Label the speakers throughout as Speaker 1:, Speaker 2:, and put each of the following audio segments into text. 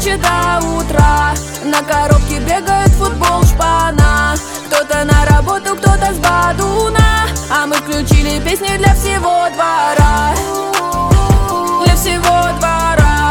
Speaker 1: ночи до утра. На коробке бегает футбол, шпана. Кто-то на работу, кто-то с бадуна. А мы включили песни для всего двора. Для всего двора.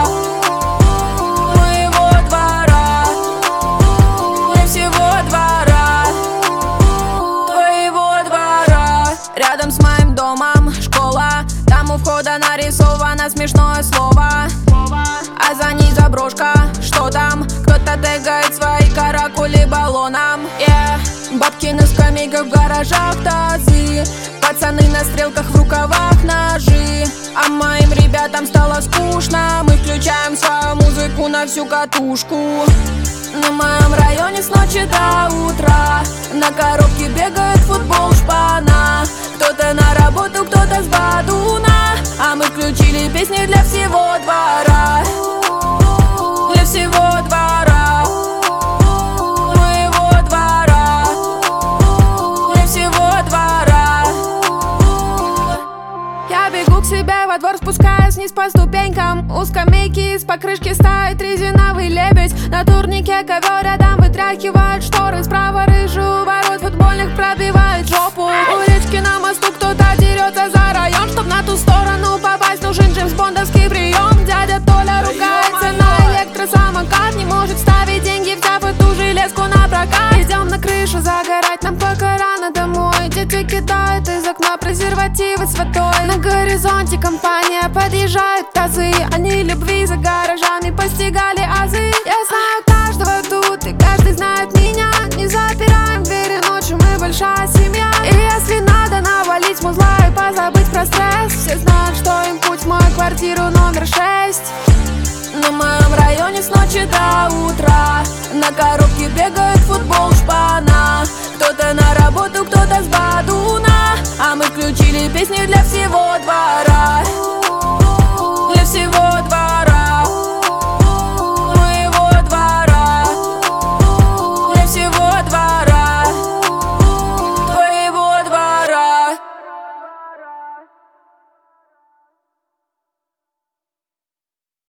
Speaker 1: Моего двора. Для всего двора. Твоего двора. Рядом с моим домом школа. Там у входа нарисовано смешное слово. А за ней заброшка, что там? Кто-то тегает свои каракули баллоном. Бабки на скамейках в гаражах, тазы. Пацаны на стрелках, в рукавах ножи. А моим ребятам стало скучно. Мы включаем свою музыку на всю катушку. На моем районе с ночи до утра. На коробке бегает футбол, шпана. Кто-то на работу, кто-то с бадуна. А мы включили песни для всего двора. Для всего двора. Моего двора. Для всего двора. Я бегу к себе во двор, спускаясь вниз по ступенькам. У скамейки из покрышки стоит резиновый лебедь. На турнике ковер рядом вытряхивают шторы. Справа рыжий ворот футбольных пробивает жопу. У речки на мосту кто-то дерется за район. Чтоб на ту сторону попасть, нужен Джеймс Бондовский прием. Дядя Толя ругается на электросамокат. Не может ставить деньги, взяв эту железку на прокат. Идем на крышу загорать, нам пока рано домой. Дети кидают из окна презервативы с водой. На горизонте компания, подъезжают тазы. Они любви за гаражами постигали азы. Я знаю каждого тут, и каждый знает меня. Не запираем двери ночью, мы большая семья. И если надо навалить музла и позабыть про стресс, все знают, что им путь в мою квартиру номер 6. На моем районе с ночи до утра. На коробке бегает футбол, шпана. Кто-то на работу, кто-то с бадуна. А мы включили песни для всего двора.